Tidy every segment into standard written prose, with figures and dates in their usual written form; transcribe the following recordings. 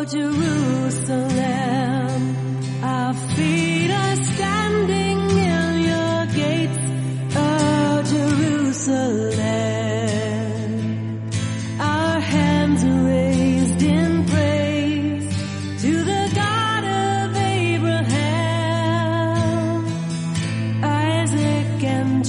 Jerusalem, our feet are standing in your gates, oh Jerusalem. Our hands are raised in praise to the God of Abraham, Isaac, and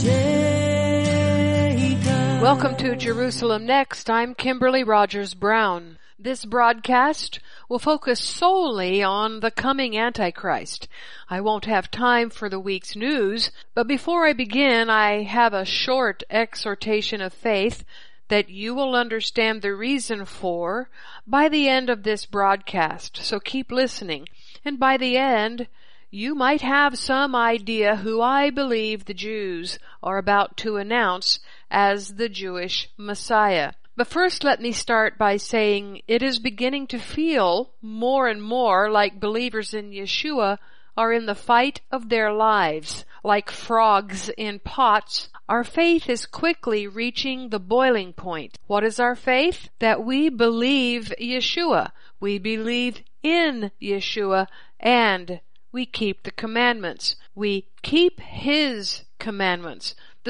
Jacob. Welcome to Jerusalem Next. I'm Kimberly Rogers Brown. This broadcast will focus solely on the coming Antichrist. I won't have time for the week's news, but before I begin, I have a short exhortation of faith that you will understand the reason for by the end of this broadcast. So keep listening, and by the end, you might have some idea who I believe the Jews are about to announce as the Jewish Messiah. But first, let me start by saying it is beginning to feel more and more like believers in Yeshua are in the fight of their lives. Like frogs in pots, our faith is quickly reaching the boiling point. What is our faith? That we believe Yeshua. We believe in Yeshua, and we keep the commandments. We keep His commandments. The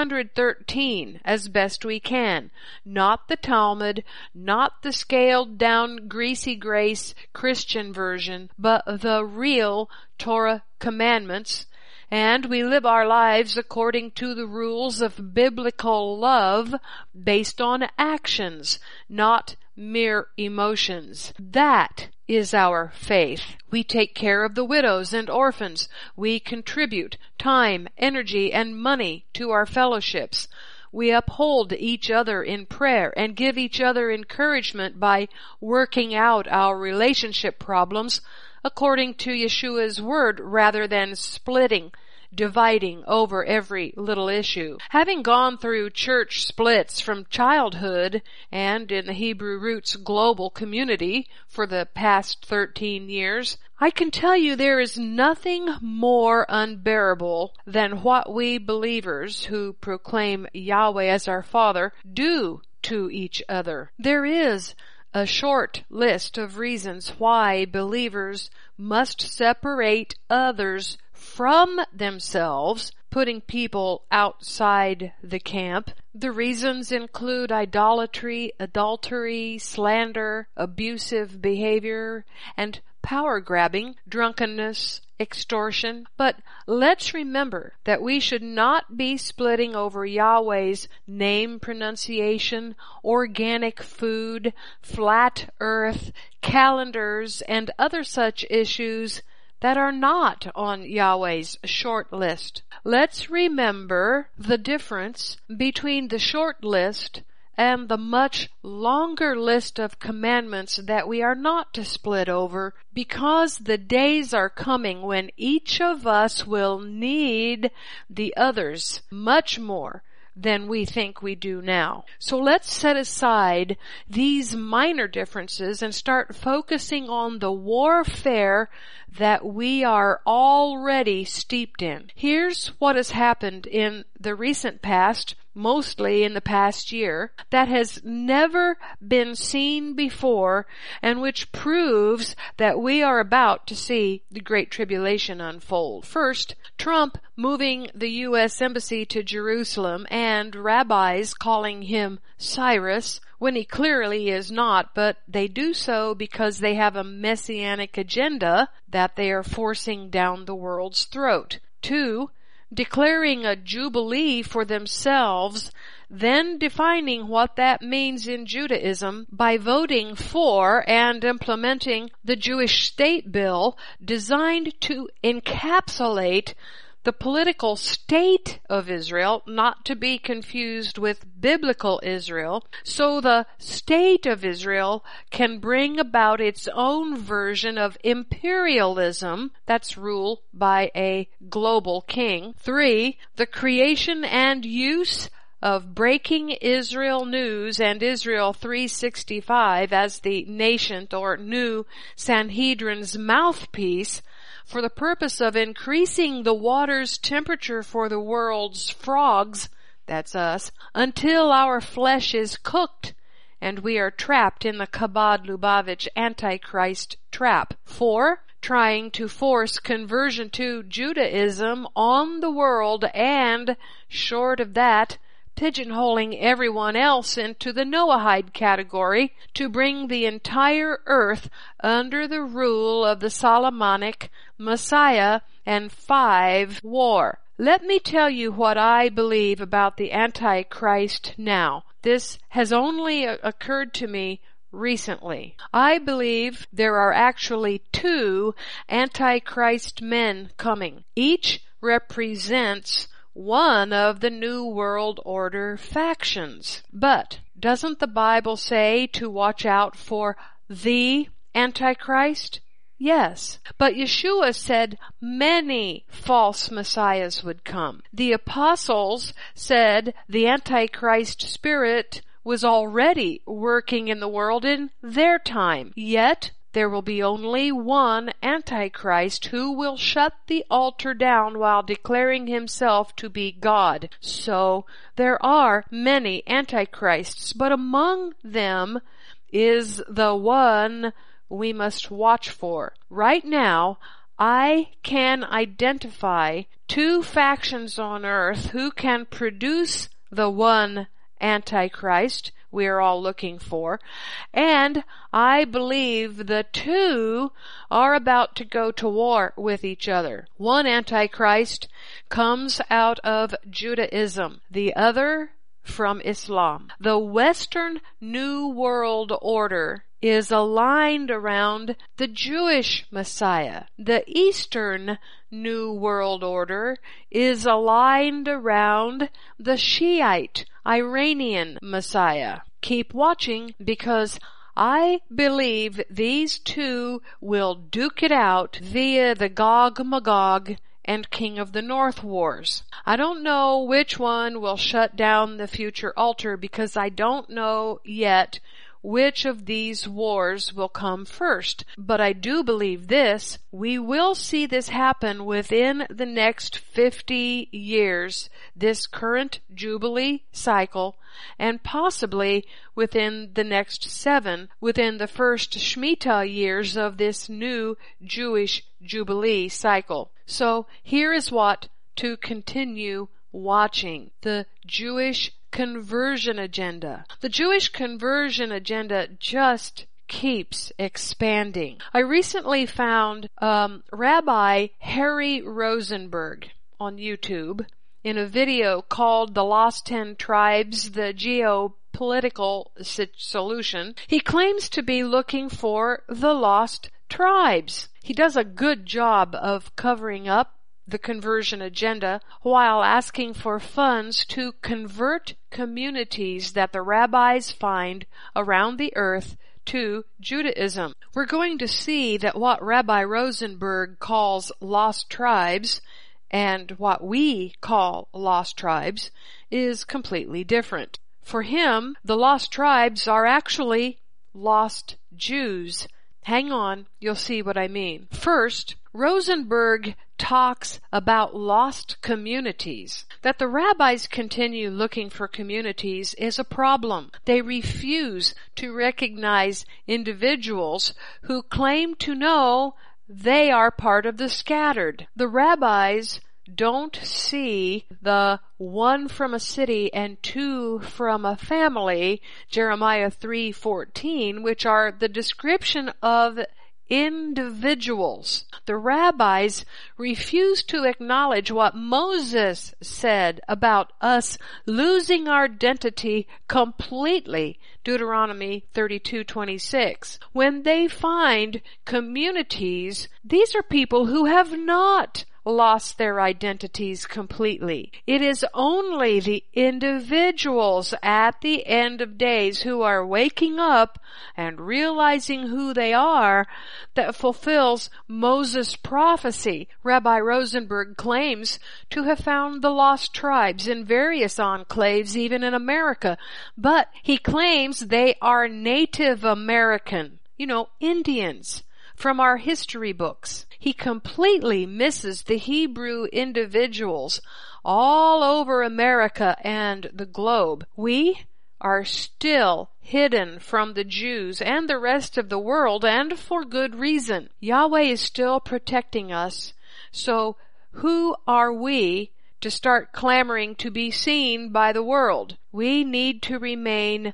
613 as best we can. Not the Talmud, not the scaled down greasy grace Christian version, but the real Torah commandments. And we live our lives according to the rules of biblical love based on actions, not mere emotions. That is our faith. We take care of the widows and orphans. We contribute time, energy, and money to our fellowships. We uphold each other in prayer and give each other encouragement by working out our relationship problems according to Yeshua's word rather than splitting, dividing over every little issue. Having gone through church splits from childhood and in the Hebrew Roots global community for the past 13 years, I can tell you there is nothing more unbearable than what we believers who proclaim Yahweh as our Father do to each other. There is a short list of reasons why believers must separate others from themselves, putting people outside the camp. The reasons include idolatry, adultery, slander, abusive behavior, and power-grabbing, drunkenness, extortion. But let's remember that we should not be splitting over Yahweh's name pronunciation, organic food, flat earth, calendars, and other such issues that are not on Yahweh's short list. Let's remember the difference between the short list and the much longer list of commandments that we are not to split over, because the days are coming when each of us will need the others much more than we think we do now. So let's set aside these minor differences and start focusing on the warfare that we are already steeped in. Here's what has happened in the recent past, mostly in the past year, that has never been seen before, and which proves that we are about to see the Great Tribulation unfold. First, Trump moving the U.S. Embassy to Jerusalem and rabbis calling him Cyrus when he clearly is not, but they do so because they have a messianic agenda that they are forcing down the world's throat. 2, declaring a jubilee for themselves, then defining what that means in Judaism by voting for and implementing the Jewish state bill designed to encapsulate the political state of Israel, not to be confused with biblical Israel, so the state of Israel can bring about its own version of imperialism, that's rule by a global king. 3, the creation and use of Breaking Israel News and Israel 365 as the nascent or new Sanhedrin's mouthpiece for the purpose of increasing the water's temperature for the world's frogs, that's us, until our flesh is cooked and we are trapped in the Chabad-Lubavitch Antichrist trap. 4. Trying to force conversion to Judaism on the world, and, short of that, pigeonholing everyone else into the Noahide category to bring the entire earth under the rule of the Solomonic Messiah. And 5, war. Let me tell you what I believe about the Antichrist now. This has only occurred to me recently. I believe there are actually 2 Antichrist men coming. Each represents one of the New World Order factions. But doesn't the Bible say to watch out for the Antichrist? Yes, but Yeshua said many false messiahs would come. The apostles said the Antichrist spirit was already working in the world in their time. Yet there will be only one Antichrist who will shut the altar down while declaring himself to be God. So there are many Antichrists, but among them is the one we must watch for. Right now, I can identify 2 factions on earth who can produce the one Antichrist we are all looking for, and I believe the 2 are about to go to war with each other. One Antichrist comes out of Judaism, the other from Islam. The Western New World Order is aligned around the Jewish Messiah. The Eastern New World Order is aligned around the Shiite Iranian Messiah. Keep watching, because I believe these 2 will duke it out via the Gog-Magog and King of the North wars. I don't know which one will shut down the future altar, because I don't know yet which of these wars will come first. But I do believe this: we will see this happen within the next 50 years, this current Jubilee cycle, and possibly within the next 7, within the first Shemitah years of this new Jewish Jubilee cycle. So here is what to continue watching: the Jewish conversion agenda. The Jewish conversion agenda just keeps expanding. I recently found Rabbi Harry Rosenberg on YouTube in a video called The Lost 10 Tribes, the Geopolitical Solution. He claims to be looking for the lost tribes. He does a good job of covering up the conversion agenda while asking for funds to convert communities that the rabbis find around the earth to Judaism. We're going to see that what Rabbi Rosenberg calls lost tribes and what we call lost tribes is completely different. For him, the lost tribes are actually lost Jews. Hang on, you'll see what I mean. First, Rosenberg talks about lost communities. That the rabbis continue looking for communities is a problem. They refuse to recognize individuals who claim to know they are part of the scattered. The rabbis don't see the 1 from a city and 2 from a family, Jeremiah 3:14, which are the description of individuals. The rabbis refuse to acknowledge what Moses said about us losing our identity completely, Deuteronomy 32:26. When they find communities, these are people who have not lost their identities completely. It is only the individuals at the end of days who are waking up and realizing who they are that fulfills Moses' prophecy. Rabbi Rosenberg claims to have found the lost tribes in various enclaves, even in America, but he claims they are Native American, Indians from our history books. He completely misses the Hebrew individuals all over America and the globe. We are still hidden from the Jews and the rest of the world, and for good reason. Yahweh is still protecting us. So who are we to start clamoring to be seen by the world? We need to remain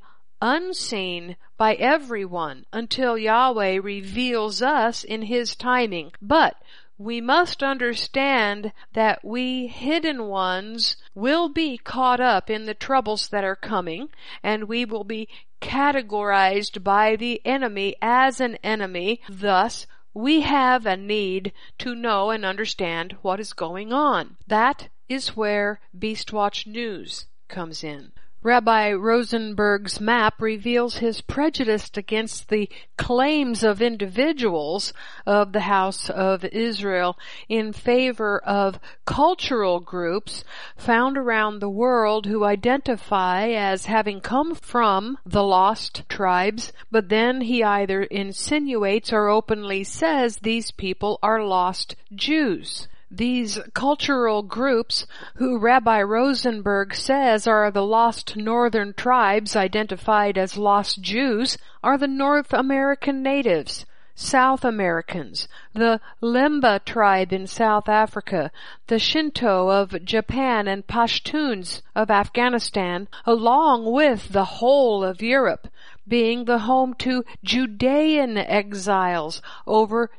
unseen by everyone until Yahweh reveals us in His timing. But we must understand that we hidden ones will be caught up in the troubles that are coming, and we will be categorized by the enemy as an enemy. Thus, we have a need to know and understand what is going on. That is where Beastwatch News comes in. Rabbi Rosenberg's map reveals his prejudice against the claims of individuals of the House of Israel in favor of cultural groups found around the world who identify as having come from the lost tribes, but then he either insinuates or openly says these people are lost Jews. These cultural groups, who Rabbi Rosenberg says are the lost northern tribes identified as lost Jews, are the North American natives, South Americans, the Lemba tribe in South Africa, the Shinto of Japan, and Pashtuns of Afghanistan, along with the whole of Europe, being the home to Judean exiles over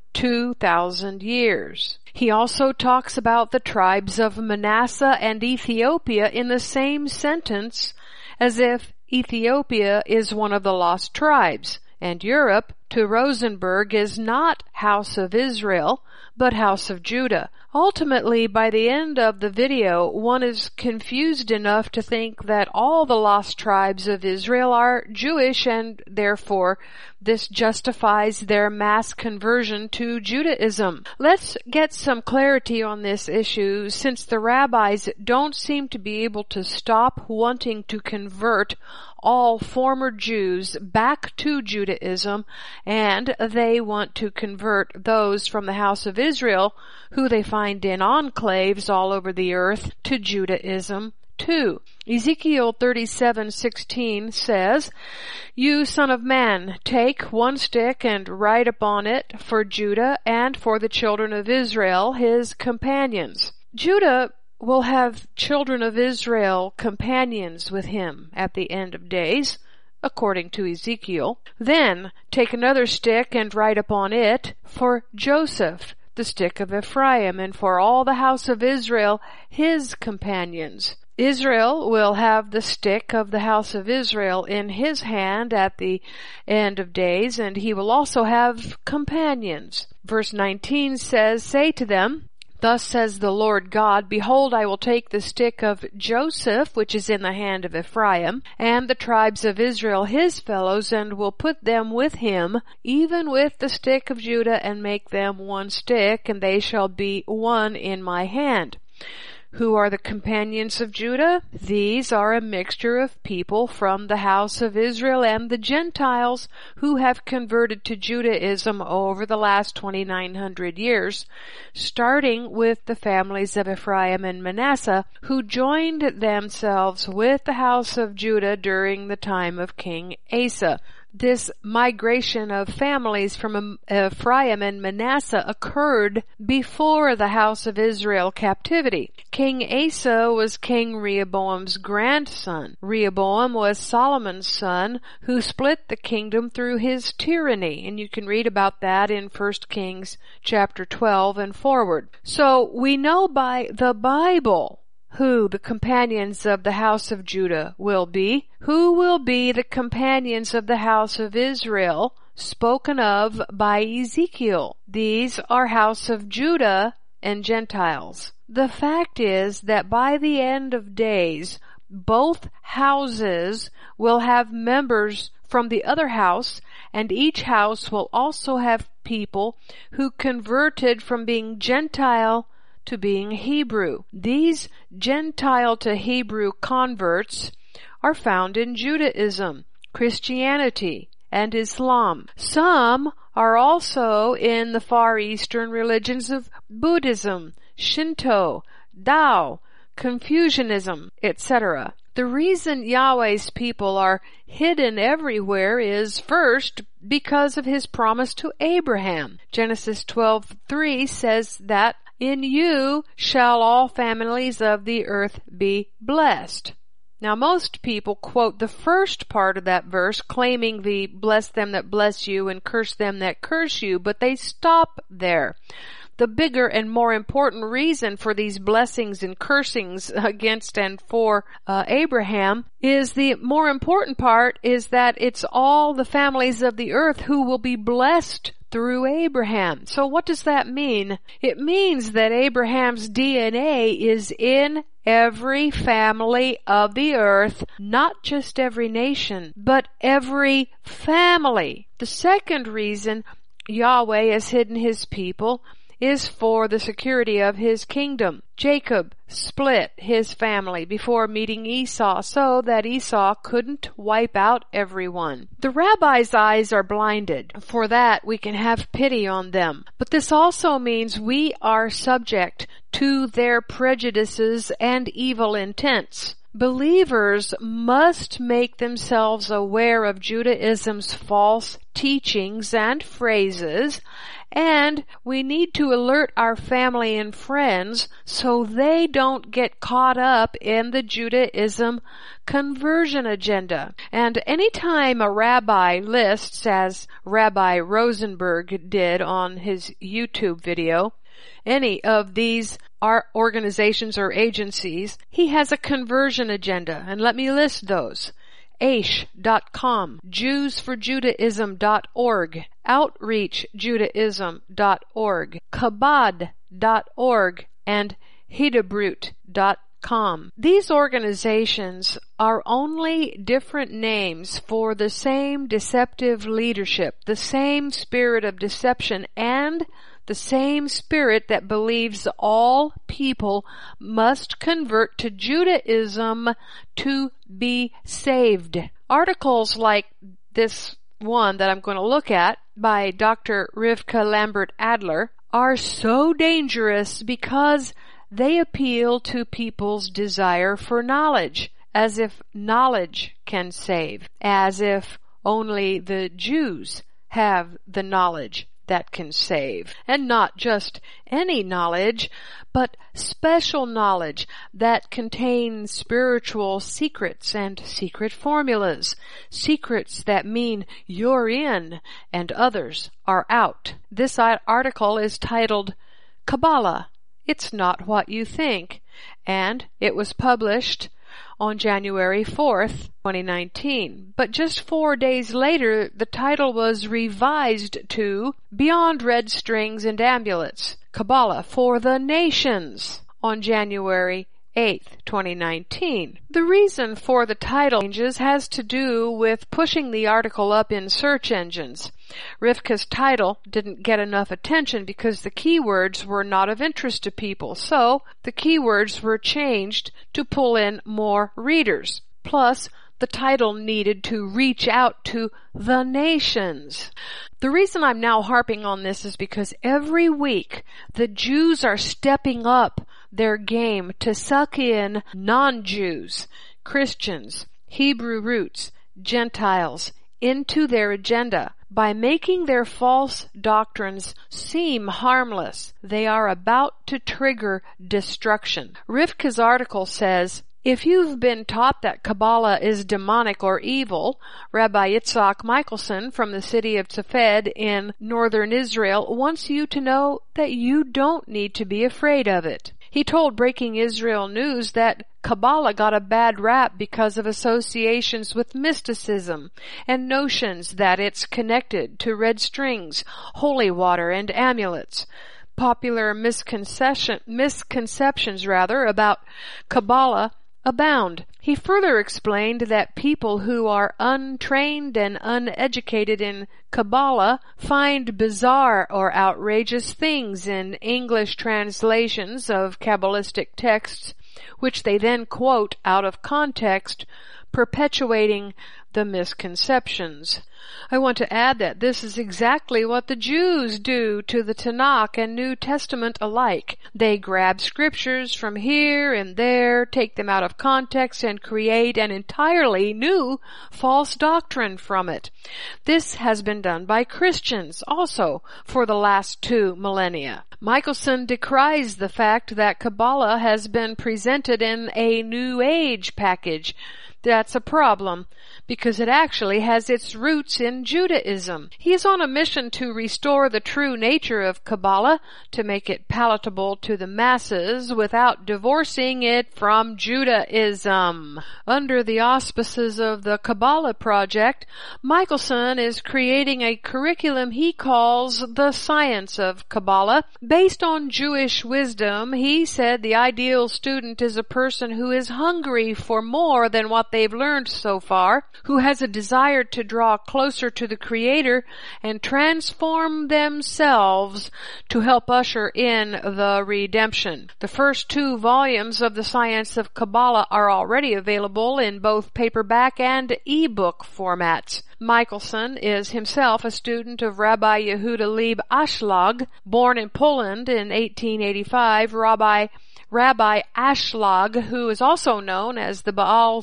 2,000 years. He also talks about the tribes of Manasseh and Ethiopia in the same sentence, as if Ethiopia is one of the lost tribes, and Europe, to Rosenberg, is not House of Israel, but House of Judah. Ultimately, by the end of the video, one is confused enough to think that all the lost tribes of Israel are Jewish, and therefore this justifies their mass conversion to Judaism. Let's get some clarity on this issue, since the rabbis don't seem to be able to stop wanting to convert all former Jews back to Judaism, and they want to convert those from the House of Israel, who they find in enclaves all over the earth, to Judaism too. Ezekiel 37:16 says, "You son of man, take one stick and write upon it for Judah and for the children of Israel, his companions." Judah will have children of Israel companions with him at the end of days, according to Ezekiel. Then take another stick and write upon it for Joseph, the stick of Ephraim, and for all the house of Israel, his companions. Israel will have the stick of the house of Israel in his hand at the end of days, and he will also have companions. Verse 19 says, "Say to them, Thus says the Lord God, Behold, I will take the stick of Joseph, which is in the hand of Ephraim, and the tribes of Israel his fellows, and will put them with him, even with the stick of Judah, and make them one stick, and they shall be one in my hand." Who are the companions of Judah? These are a mixture of people from the house of Israel and the Gentiles who have converted to Judaism over the last 2,900 years, starting with the families of Ephraim and Manasseh, who joined themselves with the house of Judah during the time of King Asa. This migration of families from Ephraim and Manasseh occurred before the house of Israel captivity. King Asa was King Rehoboam's grandson. Rehoboam was Solomon's son, who split the kingdom through his tyranny, and you can read about that in 1 Kings chapter 12 and forward. So we know by the Bible who the companions of the house of Judah will be. Who will be the companions of the house of Israel spoken of by Ezekiel? These are house of Judah and Gentiles. The fact is that by the end of days, both houses will have members from the other house, and each house will also have people who converted from being Gentile to being Hebrew. These Gentile to Hebrew converts are found in Judaism, Christianity, and Islam. Some are also in the Far Eastern religions of Buddhism, Shinto, Tao, Confucianism, etc. The reason Yahweh's people are hidden everywhere is, first, because of his promise to Abraham. Genesis 12:3 says that, "In you shall all families of the earth be blessed." Now, most people quote the first part of that verse, claiming the "bless them that bless you and curse them that curse you," but they stop there. The bigger and more important reason for these blessings and cursings against and for Abraham is the more important part is that it's all the families of the earth who will be blessed through Abraham. So what does that mean? It means that Abraham's DNA is in every family of the earth, not just every nation, but every family. The second reason Yahweh has hidden his people is for the security of his kingdom. Jacob split his family before meeting Esau so that Esau couldn't wipe out everyone. The rabbis' eyes are blinded. For that, we can have pity on them. But this also means we are subject to their prejudices and evil intents. Believers must make themselves aware of Judaism's false teachings and phrases, and we need to alert our family and friends so they don't get caught up in the Judaism conversion agenda. And anytime a rabbi lists, as Rabbi Rosenberg did on his YouTube video, any of these organizations or agencies, he has a conversion agenda. And let me list those. Aish.com, JewsForJudaism.org, OutreachJudaism.org, Chabad.org, and Hidabrut.com. These organizations are only different names for the same deceptive leadership, the same spirit of deception, and the same spirit that believes all people must convert to Judaism to be saved. Articles like this one that I'm going to look at by Dr. Rivka Lambert-Adler are so dangerous because they appeal to people's desire for knowledge, as if knowledge can save, as if only the Jews have the knowledge that can save. And not just any knowledge, but special knowledge that contains spiritual secrets and secret formulas. Secrets that mean you're in and others are out. This article is titled, Kabbalah, It's Not What You Think, and it was published on January 4th, 2019. But just 4 days later, the title was revised to Beyond Red Strings and Amulets, Kabbalah for the Nations on January 8th, 2019. The reason for the title changes has to do with pushing the article up in search engines. Rivka's title didn't get enough attention because the keywords were not of interest to people, so the keywords were changed to pull in more readers. Plus, the title needed to reach out to the nations. The reason I'm now harping on this is because every week the Jews are stepping up their game to suck in non-Jews, Christians, Hebrew roots, Gentiles into their agenda. By making their false doctrines seem harmless, they are about to trigger destruction. Rivka's article says, if you've been taught that Kabbalah is demonic or evil, Rabbi Yitzhak Michelson from the city of Tzfed in northern Israel wants you to know that you don't need to be afraid of it. He told Breaking Israel News that Kabbalah got a bad rap because of associations with mysticism and notions that it's connected to red strings, holy water, and amulets. Popular misconceptions about Kabbalah abound. He further explained that people who are untrained and uneducated in Kabbalah find bizarre or outrageous things in English translations of Kabbalistic texts, which they then quote out of context, perpetuating the misconceptions. I want to add that this is exactly what the Jews do to the Tanakh and New Testament alike. They grab scriptures from here and there, take them out of context, and create an entirely new false doctrine from it. This has been done by Christians also for the last 2 millennia. Michelson decries the fact that Kabbalah has been presented in a New Age package. That's a problem, because it actually has its roots in Judaism. He is on a mission to restore the true nature of Kabbalah, to make it palatable to the masses without divorcing it from Judaism. Under the auspices of the Kabbalah Project, Michelson is creating a curriculum he calls the Science of Kabbalah. Based on Jewish wisdom, he said the ideal student is a person who is hungry for more than what they've learned so far, who has a desire to draw closer to the Creator and transform themselves to help usher in the redemption. The first 2 volumes of the Science of Kabbalah are already available in both paperback and ebook formats. Michelson is himself a student of Rabbi Yehuda Leib Ashlag. Born in Poland in 1885, Rabbi Ashlag, who is also known as the Baal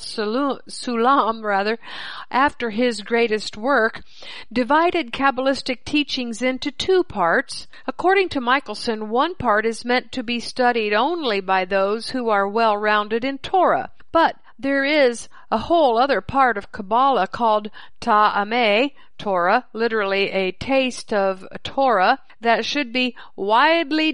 Sulam, after his greatest work, divided Kabbalistic teachings into 2 parts. According to Michelson, one part is meant to be studied only by those who are well-rounded in Torah. But there is a whole other part of Kabbalah called Ta'ameh, Torah, literally a taste of Torah, that should be widely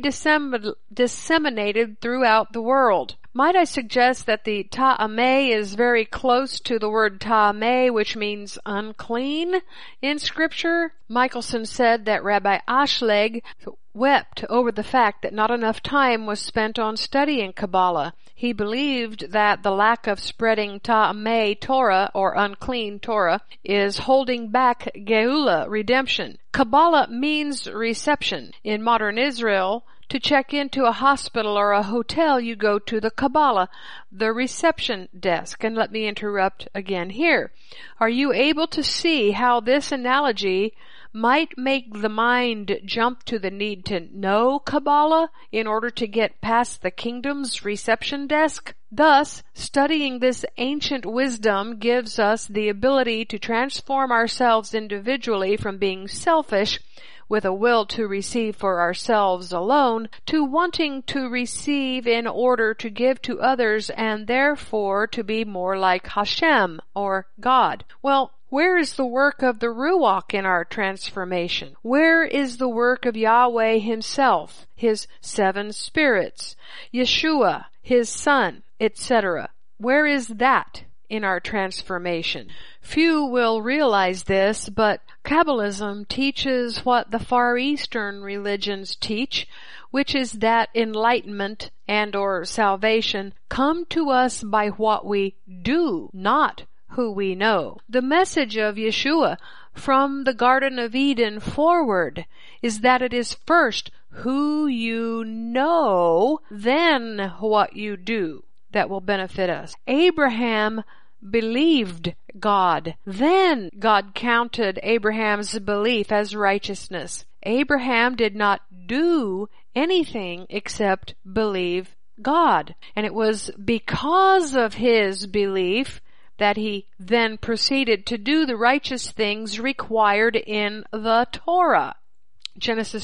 disseminated throughout the world. Might I suggest that the Ta'ameh is very close to the word Ta'ameh, which means unclean in Scripture? Michelson said that Rabbi Ashlag wept over the fact that not enough time was spent on studying Kabbalah. He believed that the lack of spreading Ta'ameh Torah, or unclean Torah, is holding back Geula, redemption. Kabbalah means reception. In modern Israel, to check into a hospital or a hotel, you go to the Kabbalah, the reception desk. And let me interrupt again here. Are you able to see how this analogy might make the mind jump to the need to know Kabbalah in order to get past the kingdom's reception desk? Thus, studying this ancient wisdom gives us the ability to transform ourselves individually from being selfish with a will to receive for ourselves alone, to wanting to receive in order to give to others, and therefore to be more like Hashem, or God. Well, where is the work of the Ruach in our transformation? Where is the work of Yahweh Himself, His 7 spirits, Yeshua, His Son, etc.? Where is that in our transformation? Few will realize this, but Kabbalism teaches what the Far Eastern religions teach, which is that enlightenment and or salvation come to us by what we do, not who we know. The message of Yeshua from the Garden of Eden forward is that it is first who you know, then what you do that will benefit us. Abraham believed God. Then God counted Abraham's belief as righteousness. Abraham did not do anything except believe God. And it was because of his belief that he then proceeded to do the righteous things required in the Torah. Genesis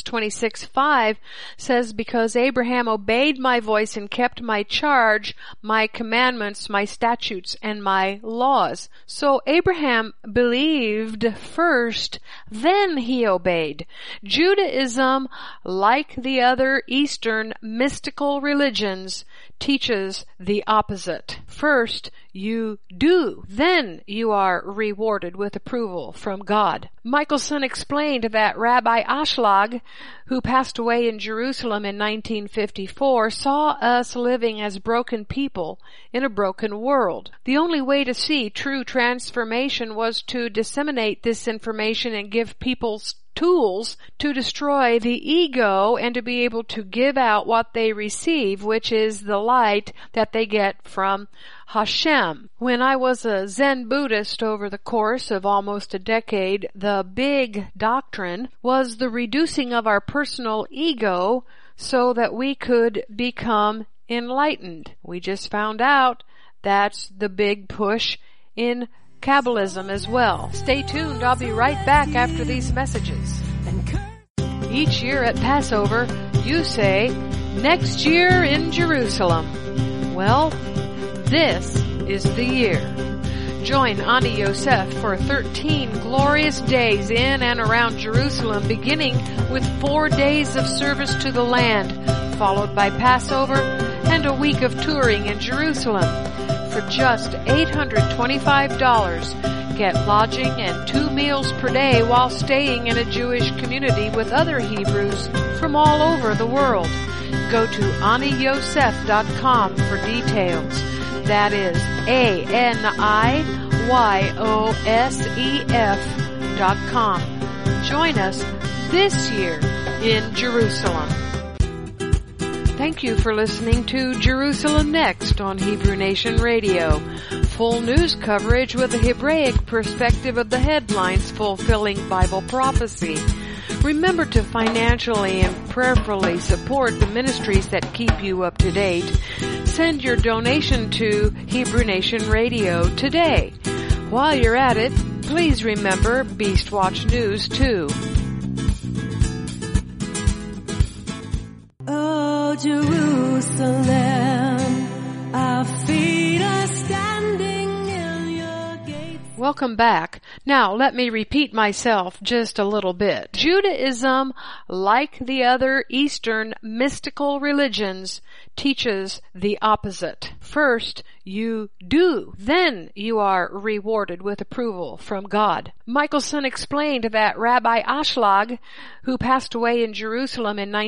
26:5 says, because Abraham obeyed my voice and kept my charge, my commandments, my statutes, and my laws. So Abraham believed first, then he obeyed. Judaism, like the other Eastern mystical religions, teaches the opposite. First, you do, then you are rewarded with approval from God. Michelson explained that Rabbi Ashlag, who passed away in Jerusalem in 1954, saw us living as broken people in a broken world. The only way to see true transformation was to disseminate this information and give people tools to destroy the ego and to be able to give out what they receive, which is the light that they get from Hashem. When I was a Zen Buddhist over the course of almost a decade, the big doctrine was the reducing of our personal ego so that we could become enlightened. We just found out that's the big push in Kabbalism as well. Stay tuned. I'll be right back after these messages. Each year at Passover, you say, "Next year in Jerusalem." Well, this is the year. Join Ani Yosef for 13 glorious days in and around Jerusalem, beginning with 4 days of service to the land, followed by Passover and a week of touring in Jerusalem. For just $825, get lodging and 2 meals per day while staying in a Jewish community with other Hebrews from all over the world. Go to AniYosef.com for details. That is ANIYOSEF.com. Join us this year in Jerusalem. Thank you for listening to Jerusalem Next on Hebrew Nation Radio. Full news coverage with a Hebraic perspective of the headlines fulfilling Bible prophecy. Remember to financially and prayerfully support the ministries that keep you up to date. Send your donation to Hebrew Nation Radio today. While you're at it, please remember Beast Watch News too. Oh, Jerusalem, our feet are standing in your gates. Welcome back. Now, let me repeat myself just a little bit. Judaism, like the other Eastern mystical religions, teaches the opposite. First, you do. Then you are rewarded with approval from God. Michelson explained that Rabbi Ashlag, who passed away in Jerusalem in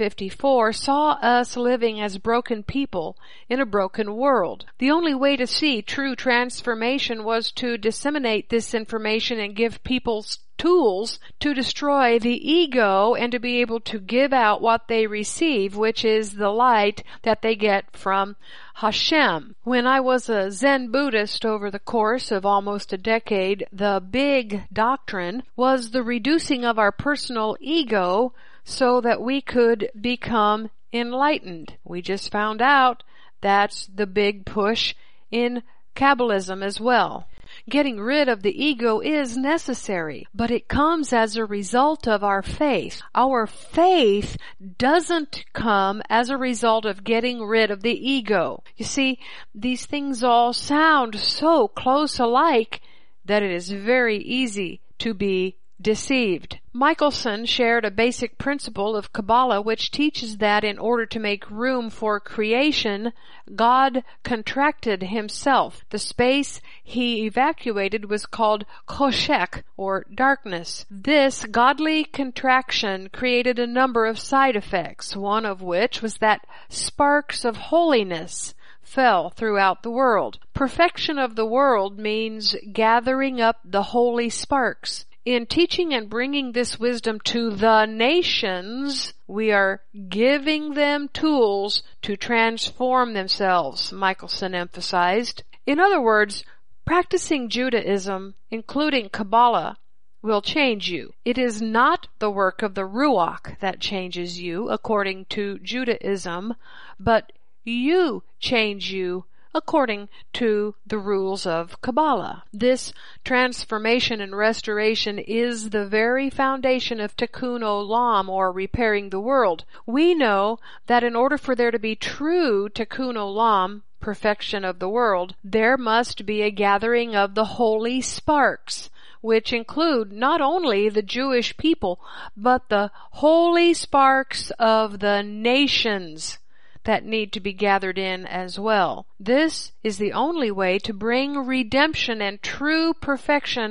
1954, saw us living as broken people in a broken world. The only way to see true transformation was to disseminate this information and give people tools to destroy the ego and to be able to give out what they receive, which is the light that they get from Hashem. When I was a Zen Buddhist over the course of almost a decade, the big doctrine was the reducing of our personal ego so that we could become enlightened. We just found out that's the big push in Kabbalism as well. Getting rid of the ego is necessary, but it comes as a result of our faith. Our faith doesn't come as a result of getting rid of the ego. You see, these things all sound so close alike that it is very easy to be deceived. Michelson shared a basic principle of Kabbalah which teaches that in order to make room for creation, God contracted himself. The space he evacuated was called choshek, or darkness. This godly contraction created a number of side effects, one of which was that sparks of holiness fell throughout the world. Perfection of the world means gathering up the holy sparks. In teaching and bringing this wisdom to the nations, we are giving them tools to transform themselves, Michelson emphasized. In other words, practicing Judaism, including Kabbalah, will change you. It is not the work of the Ruach that changes you, according to Judaism, but you change you according to the rules of Kabbalah. This transformation and restoration is the very foundation of Tikkun Olam, or repairing the world. We know that in order for there to be true Tikkun Olam, perfection of the world, there must be a gathering of the holy sparks, which include not only the Jewish people, but the holy sparks of the nations that need to be gathered in as well. This is the only way to bring redemption and true perfection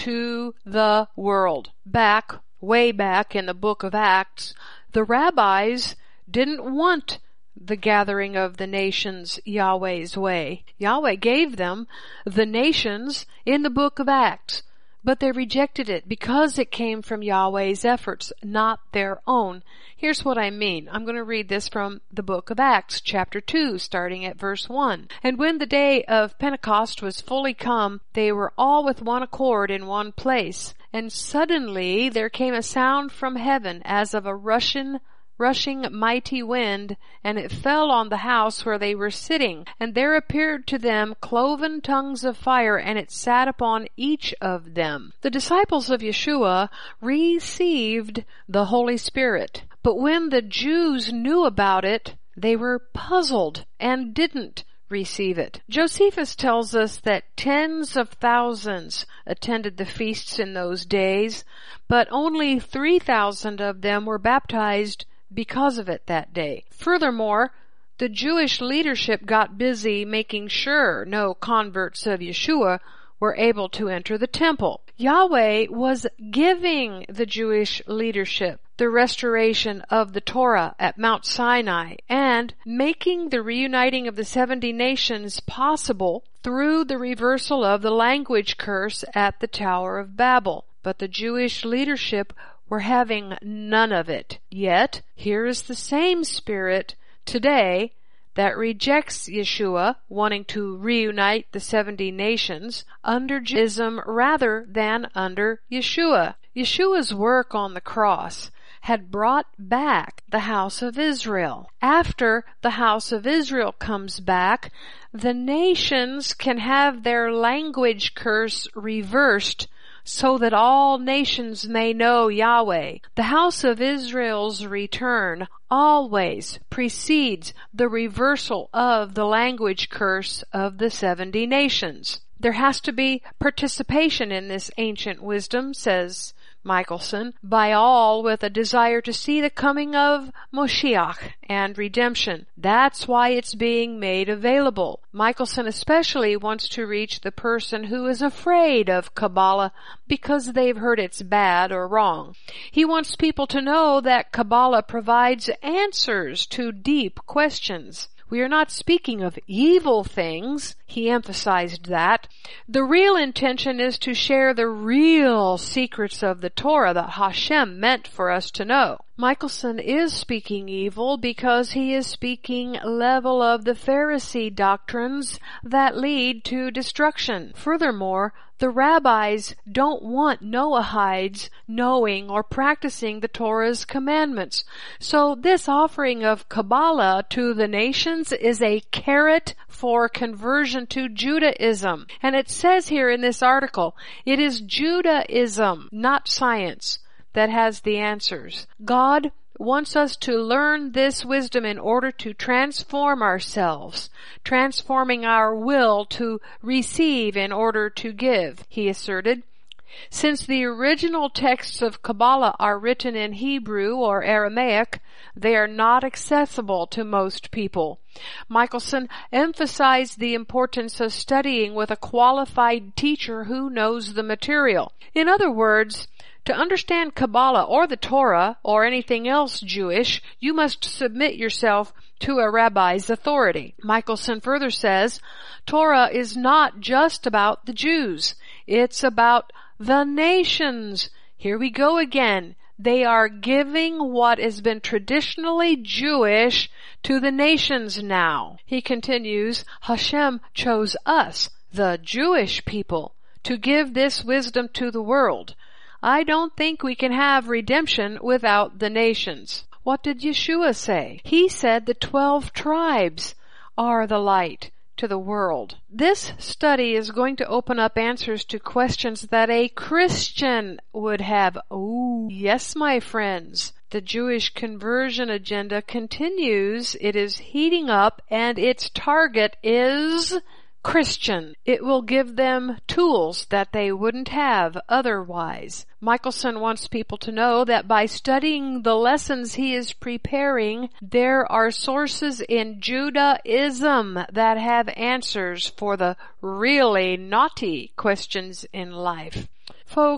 to the world. Way back in the book of Acts, the rabbis didn't want the gathering of the nations Yahweh's way. Yahweh gave them the nations in the book of Acts, but they rejected it because it came from Yahweh's efforts, not their own. Here's what I mean. I'm going to read this from the book of Acts, chapter 2, starting at verse 1. And when the day of Pentecost was fully come, they were all with one accord in one place. And suddenly there came a sound from heaven as of a rushing mighty wind, and it fell on the house where they were sitting. And there appeared to them cloven tongues of fire, and it sat upon each of them. The disciples of Yeshua received the Holy Spirit. But when the Jews knew about it, they were puzzled and didn't receive it. Josephus tells us that tens of thousands attended the feasts in those days, but only 3,000 of them were baptized because of it that day. Furthermore, the Jewish leadership got busy making sure no converts of Yeshua were able to enter the temple. Yahweh was giving the Jewish leadership the restoration of the Torah at Mount Sinai and making the reuniting of the 70 nations possible through the reversal of the language curse at the Tower of Babel. But the Jewish leadership were having none of it. Yet, here is the same spirit today that rejects Yeshua, wanting to reunite the 70 nations under Judaism rather than under Yeshua. Yeshua's work on the cross had brought back the house of Israel. After the house of Israel comes back, the nations can have their language curse reversed so that all nations may know Yahweh. The house of Israel's return always precedes the reversal of the language curse of the 70 nations. There has to be participation in this ancient wisdom, says Michelson, by all with a desire to see the coming of Moshiach and redemption. That's why it's being made available. Michelson especially wants to reach the person who is afraid of Kabbalah because they've heard it's bad or wrong. He wants people to know that Kabbalah provides answers to deep questions. We are not speaking of evil things. He emphasized that. The real intention is to share the real secrets of the Torah that Hashem meant for us to know. Michelson is speaking evil because he is speaking level of the Pharisee doctrines that lead to destruction. Furthermore, the rabbis don't want Noahides knowing or practicing the Torah's commandments. So this offering of Kabbalah to the nations is a carrot for conversion to Judaism. And it says here in this article, it is Judaism, not science, that has the answers. God wants us to learn this wisdom in order to transform ourselves, transforming our will to receive in order to give, he asserted. Since the original texts of Kabbalah are written in Hebrew or Aramaic, they are not accessible to most people. Michelson emphasized the importance of studying with a qualified teacher who knows the material. In other words, to understand Kabbalah or the Torah or anything else Jewish, you must submit yourself to a rabbi's authority. Michelson further says, Torah is not just about the Jews. It's about the nations. Here we go again. They are giving what has been traditionally Jewish to the nations now. He continues, Hashem chose us, the Jewish people, to give this wisdom to the world. I don't think we can have redemption without the nations. What did Yeshua say? He said the 12 tribes are the light to the world. This study is going to open up answers to questions that a Christian would have. Oh, yes, my friends. The Jewish conversion agenda continues. It is heating up, and its target is Christian. It will give them tools that they wouldn't have otherwise. Michelson wants people to know that by studying the lessons he is preparing, there are sources in Judaism that have answers for the really naughty questions in life. Folks,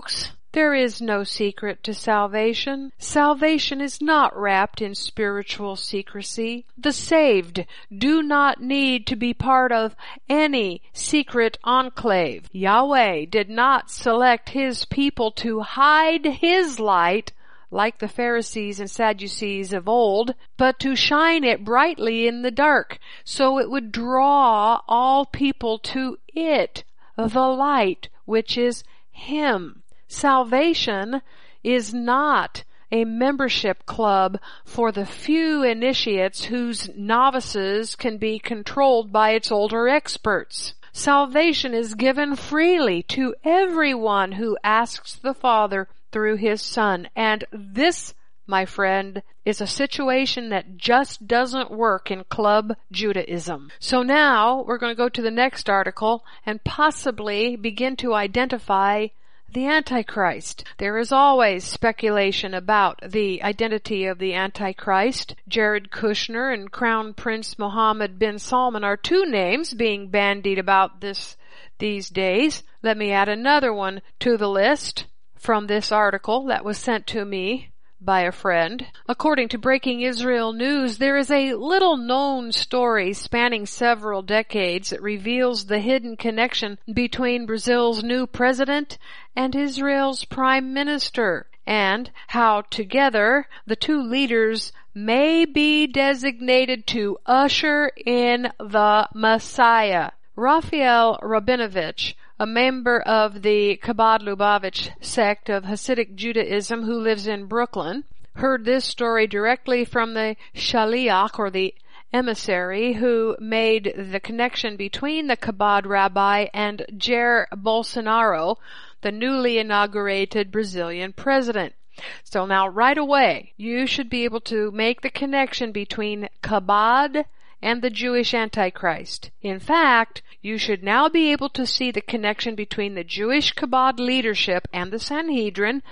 There is no secret to salvation. Salvation is not wrapped in spiritual secrecy. The saved do not need to be part of any secret enclave. Yahweh did not select His people to hide His light like the Pharisees and Sadducees of old, but to shine it brightly in the dark, so it would draw all people to it, the light, which is Him. Salvation is not a membership club for the few initiates whose novices can be controlled by its older experts. Salvation is given freely to everyone who asks the Father through His Son. And this, my friend, is a situation that just doesn't work in Club Judaism. So now we're going to go to the next article and possibly begin to identify the Antichrist. There is always speculation about the identity of the Antichrist. Jared Kushner and Crown Prince Mohammed bin Salman are two names being bandied about these days. Let me add another one to the list from this article that was sent to me by a friend. According to Breaking Israel News, there is a little-known story spanning several decades that reveals the hidden connection between Brazil's new president and Israel's prime minister, and how together the two leaders may be designated to usher in the Messiah. Raphael Rabinovich, a member of the Chabad Lubavitch sect of Hasidic Judaism who lives in Brooklyn, heard this story directly from the Shaliach, or the emissary, who made the connection between the Chabad rabbi and Jair Bolsonaro, the newly inaugurated Brazilian president. So now right away, you should be able to make the connection between Chabad and the Jewish Antichrist. In fact, you should now be able to see the connection between the Jewish Chabad leadership and the Sanhedrin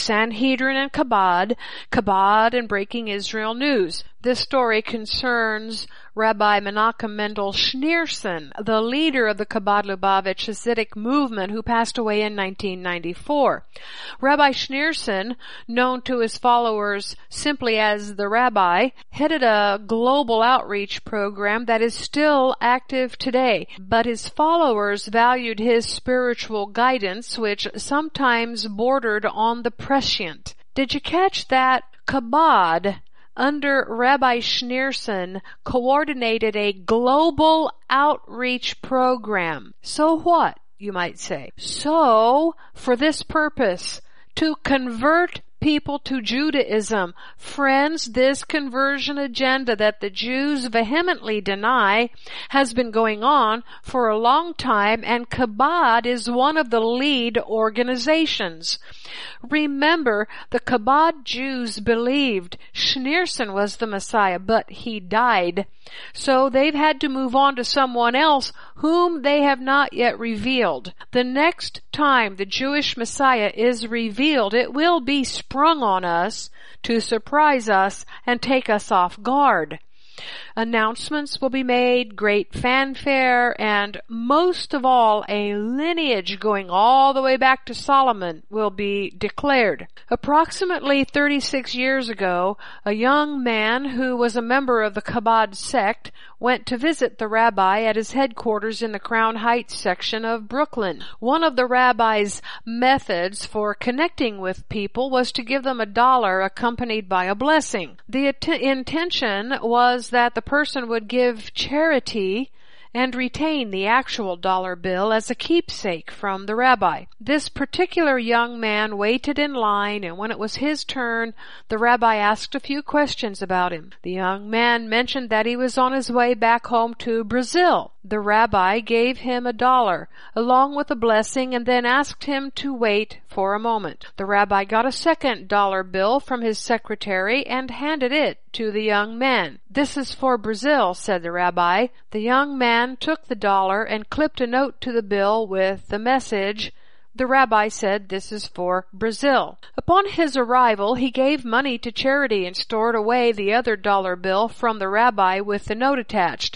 and Chabad and Breaking Israel News. This story concerns Rabbi Menachem Mendel Schneerson, the leader of the Chabad Lubavitch Hasidic movement, who passed away in 1994. Rabbi Schneerson, known to his followers simply as the Rabbi, headed a global outreach program that is still active today, but his followers valued his spiritual guidance, which sometimes bordered on the prescient. Did you catch that? Chabad, under Rabbi Schneerson, coordinated a global outreach program. So what, you might say? So, for this purpose, to convert people to Judaism. Friends, this conversion agenda that the Jews vehemently deny has been going on for a long time, and Chabad is one of the lead organizations. Remember, the Chabad Jews believed Schneerson was the Messiah, but he died. So they've had to move on to someone else whom they have not yet revealed. The next time the Jewish Messiah is revealed, it will be sprung on us to surprise us and take us off guard. Announcements will be made, great fanfare, and most of all, a lineage going all the way back to Solomon will be declared. Approximately 36 years ago, a young man who was a member of the Chabad sect went to visit the rabbi at his headquarters in the Crown Heights section of Brooklyn. One of the rabbi's methods for connecting with people was to give them $1 accompanied by a blessing. The intention was that the person would give charity and retain the actual dollar bill as a keepsake from the rabbi. This particular young man waited in line, and when it was his turn, the rabbi asked a few questions about him. The young man mentioned that he was on his way back home to Brazil. The rabbi gave him $1 along with a blessing and then asked him to wait for a moment. The rabbi got a second dollar bill from his secretary and handed it to the young man. "This is for Brazil," said the rabbi. The young man took the $1 and clipped a note to the bill with the message, "The rabbi said this is for Brazil." Upon his arrival, he gave money to charity and stored away the other dollar bill from the rabbi with the note attached.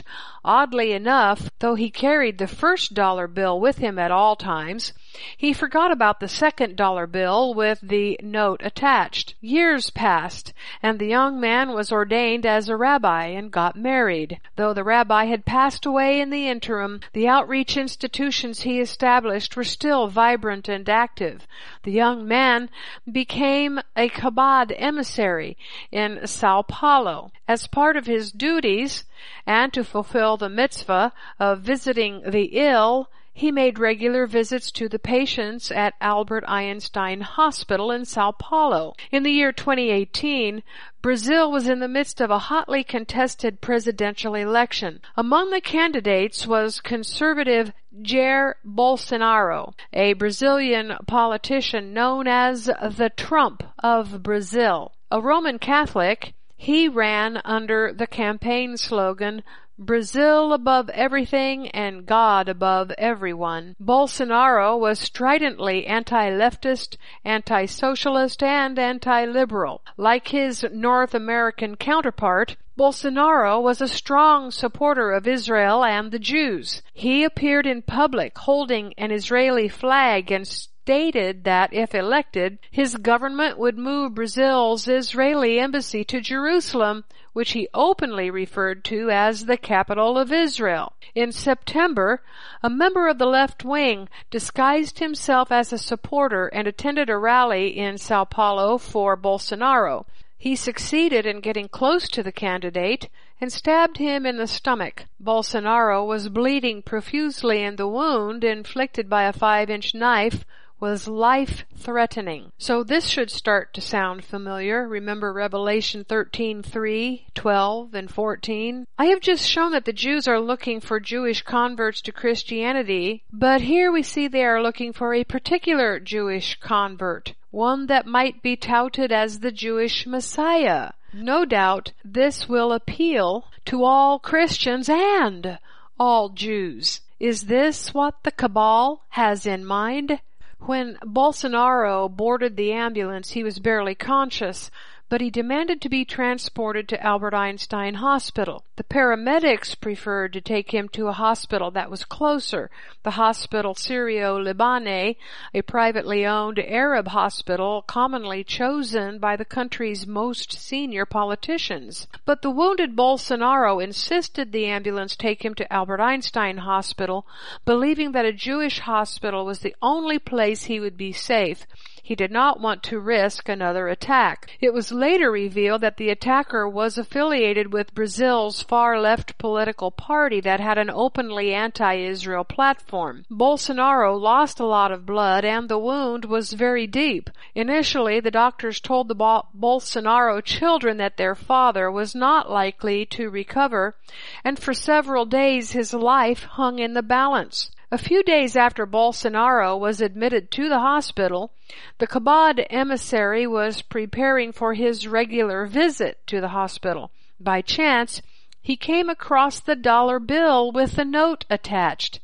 Oddly enough, though he carried the first dollar bill with him at all times, he forgot about the second dollar bill with the note attached. Years passed, and the young man was ordained as a rabbi and got married. Though the rabbi had passed away in the interim, the outreach institutions he established were still vibrant and active. The young man became a Chabad emissary in Sao Paulo. As part of his duties, and to fulfill the mitzvah of visiting the ill, he made regular visits to the patients at Albert Einstein Hospital in Sao Paulo. In the year 2018, Brazil was in the midst of a hotly contested presidential election. Among the candidates was conservative Jair Bolsonaro, a Brazilian politician known as the Trump of Brazil. A Roman Catholic, he ran under the campaign slogan, "Brazil above everything and God above everyone." Bolsonaro was stridently anti-leftist, anti-socialist, and anti-liberal. Like his North American counterpart, Bolsonaro was a strong supporter of Israel and the Jews. He appeared in public holding an Israeli flag and stated that if elected, his government would move Brazil's Israeli embassy to Jerusalem, which he openly referred to as the capital of Israel. In September, a member of the left wing disguised himself as a supporter and attended a rally in Sao Paulo for Bolsonaro. He succeeded in getting close to the candidate and stabbed him in the stomach. Bolsonaro was bleeding profusely, and the wound inflicted by a 5-inch knife was life-threatening. So this should start to sound familiar. Remember Revelation 13:3, 12, and 14? I have just shown that the Jews are looking for Jewish converts to Christianity, but here we see they are looking for a particular Jewish convert, one that might be touted as the Jewish Messiah. No doubt this will appeal to all Christians and all Jews. Is this what the cabal has in mind? When Bolsonaro boarded the ambulance, he was barely conscious, but he demanded to be transported to Albert Einstein Hospital. The paramedics preferred to take him to a hospital that was closer, the Hospital Syrio-Libanais, a privately owned Arab hospital commonly chosen by the country's most senior politicians. But the wounded Bolsonaro insisted the ambulance take him to Albert Einstein Hospital, believing that a Jewish hospital was the only place he would be safe. He did not want to risk another attack. It was later revealed that the attacker was affiliated with Brazil's far-left political party that had an openly anti-Israel platform. Bolsonaro lost a lot of blood, and the wound was very deep. Initially, the doctors told the Bolsonaro children that their father was not likely to recover, and for several days his life hung in the balance. A few days after Bolsonaro was admitted to the hospital, the Chabad emissary was preparing for his regular visit to the hospital. By chance, he came across the dollar bill with the note attached.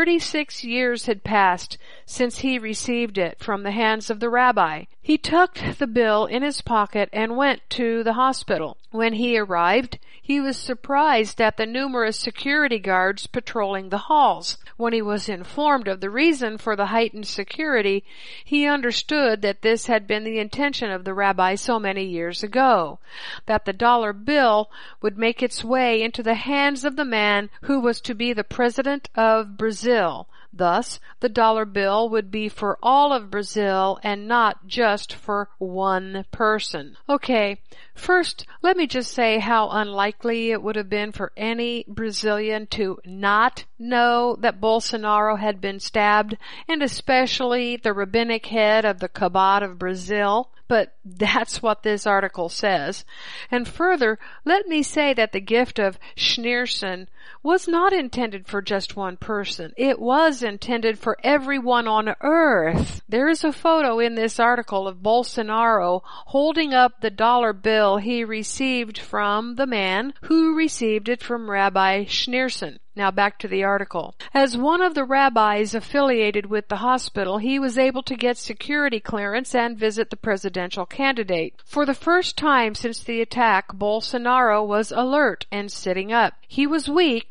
36 years had passed since he received it from the hands of the rabbi. He tucked the bill in his pocket and went to the hospital. When he arrived, he was surprised at the numerous security guards patrolling the halls. When he was informed of the reason for the heightened security, he understood that this had been the intention of the rabbi so many years ago, that the dollar bill would make its way into the hands of the man who was to be the president of Brazil. Thus, the dollar bill would be for all of Brazil and not just for one person. Okay, first, let me just say how unlikely it would have been for any Brazilian to not know that Bolsonaro had been stabbed, and especially the rabbinic head of the Chabad of Brazil. But that's what this article says. And further, let me say that the gift of Schneerson was not intended for just one person. It was intended for everyone on earth. There is a photo in this article of Bolsonaro holding up the dollar bill he received from the man who received it from Rabbi Schneerson. Now back to the article. As one of the rabbis affiliated with the hospital, he was able to get security clearance and visit the presidential candidate. For the first time since the attack, Bolsonaro was alert and sitting up. He was weak,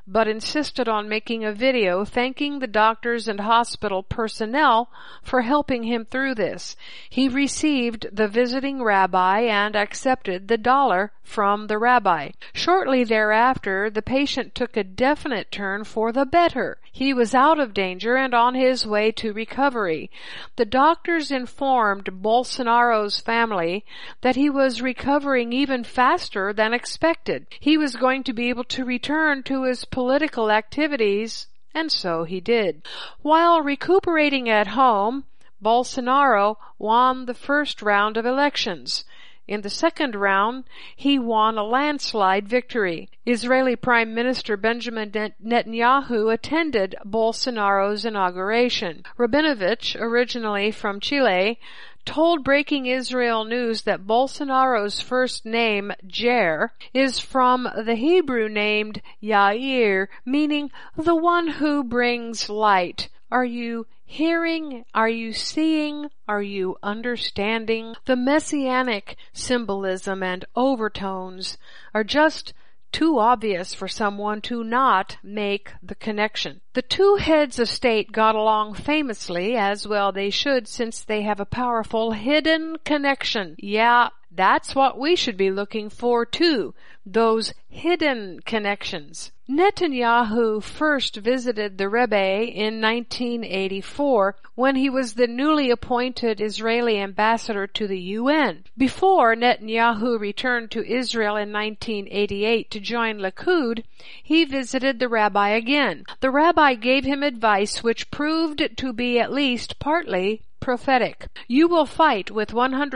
but insisted on making a video thanking the doctors and hospital personnel for helping him through this. He received the visiting rabbi and accepted the $1 from the rabbi. Shortly thereafter, the patient took a definite turn for the better. He was out of danger and on his way to recovery. The doctors informed Bolsonaro's family that he was recovering even faster than expected. He was going to be able to return to his political activities, and so he did. While recuperating at home, Bolsonaro won the first round of elections. In the second round, he won a landslide victory. Israeli Prime Minister Benjamin Netanyahu attended Bolsonaro's inauguration. Rabinovich, originally from Chile, told Breaking Israel News that Bolsonaro's first name, Jair, is from the Hebrew named Yair, meaning the one who brings light. Are you hearing? Are you seeing? Are you understanding? The messianic symbolism and overtones are just too obvious for someone to not make the connection. The two heads of state got along famously, as well they should, since they have a powerful hidden connection. Yeah, that's what we should be looking for too, those hidden connections. Netanyahu first visited the Rebbe in 1984 when he was the newly appointed Israeli ambassador to the UN. Before Netanyahu returned to Israel in 1988 to join Likud, he visited the rabbi again. The rabbi gave him advice which proved to be at least partly prophetic. You will fight with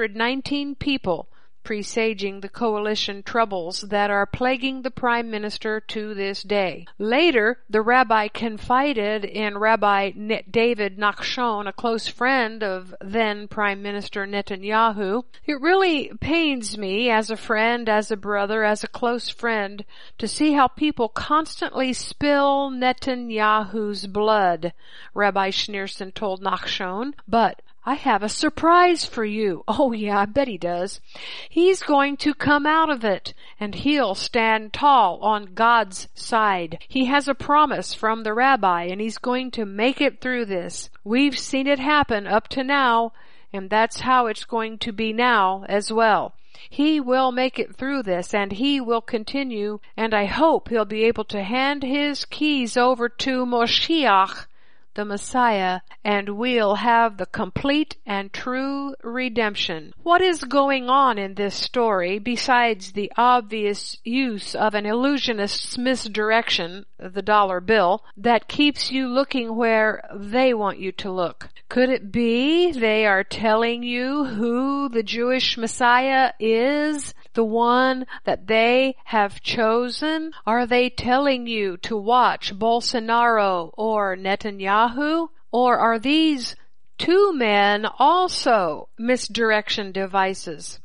119 people, presaging the coalition troubles that are plaguing the prime minister to this day. Later, the rabbi confided in Rabbi David Nachshon, a close friend of then Prime Minister Netanyahu. It really pains me as a friend, as a brother, as a close friend, to see how people constantly spill Netanyahu's blood, Rabbi Schneerson told Nachshon. But I have a surprise for you. Oh yeah, I bet he does. He's going to come out of it, and he'll stand tall on God's side. He has a promise from the rabbi, and he's going to make it through this. We've seen it happen up to now, and that's how it's going to be now as well. He will make it through this, and he will continue, and I hope he'll be able to hand his keys over to Moshiach, the Messiah, and we'll have the complete and true redemption. What is going on in this story, besides the obvious use of an illusionist's misdirection, the dollar bill, that keeps you looking where they want you to look? Could it be they are telling you who the Jewish Messiah is? The one that they have chosen? Are they telling you to watch Bolsonaro or Netanyahu? Or are these two men also misdirection devices?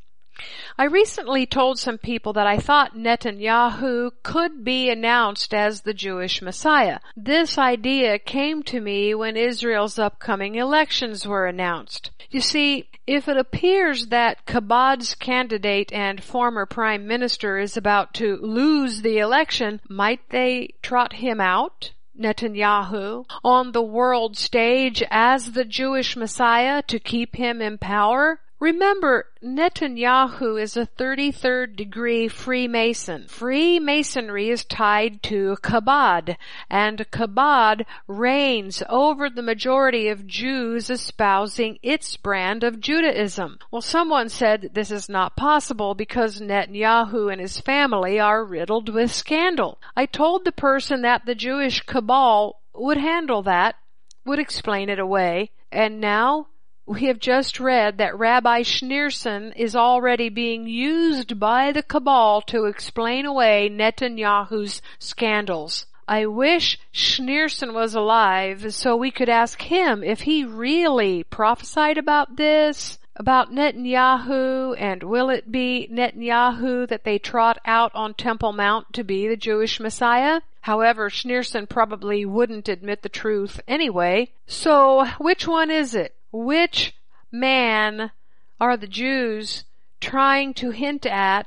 I recently told some people that I thought Netanyahu could be announced as the Jewish Messiah. This idea came to me when Israel's upcoming elections were announced. You see, if it appears that Chabad's candidate and former prime minister is about to lose the election, might they trot him out, Netanyahu, on the world stage as the Jewish Messiah to keep him in power? Remember, Netanyahu is a 33rd degree Freemason. Freemasonry is tied to Chabad, and Chabad reigns over the majority of Jews espousing its brand of Judaism. Well, someone said that this is not possible because Netanyahu and his family are riddled with scandal. I told the person that the Jewish cabal would handle that, would explain it away, and now we have just read that Rabbi Schneerson is already being used by the cabal to explain away Netanyahu's scandals. I wish Schneerson was alive so we could ask him if he really prophesied about this, about Netanyahu, and will it be Netanyahu that they trot out on Temple Mount to be the Jewish Messiah? However, Schneerson probably wouldn't admit the truth anyway. So, which one is it? Which man are the Jews trying to hint at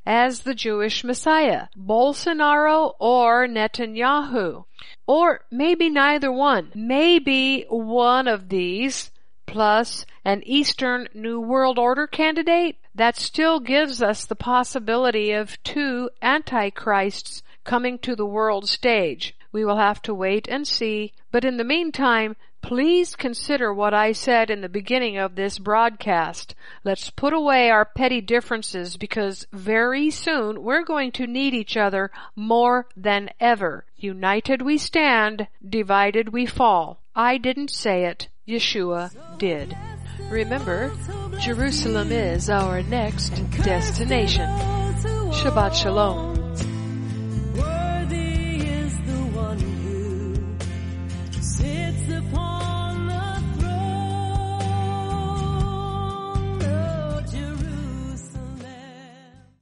as the Jewish Messiah, Bolsonaro or Netanyahu. Or maybe neither one. Maybe one of these plus an Eastern New World Order candidate. That still gives us the possibility of two antichrists coming to the world stage. We will have to wait and see. But in the meantime, please consider what I said in the beginning of this broadcast. Let's put away our petty differences because very soon we're going to need each other more than ever. United we stand, divided we fall. I didn't say it. Yeshua did. Remember, Jerusalem is our next destination. Shabbat Shalom.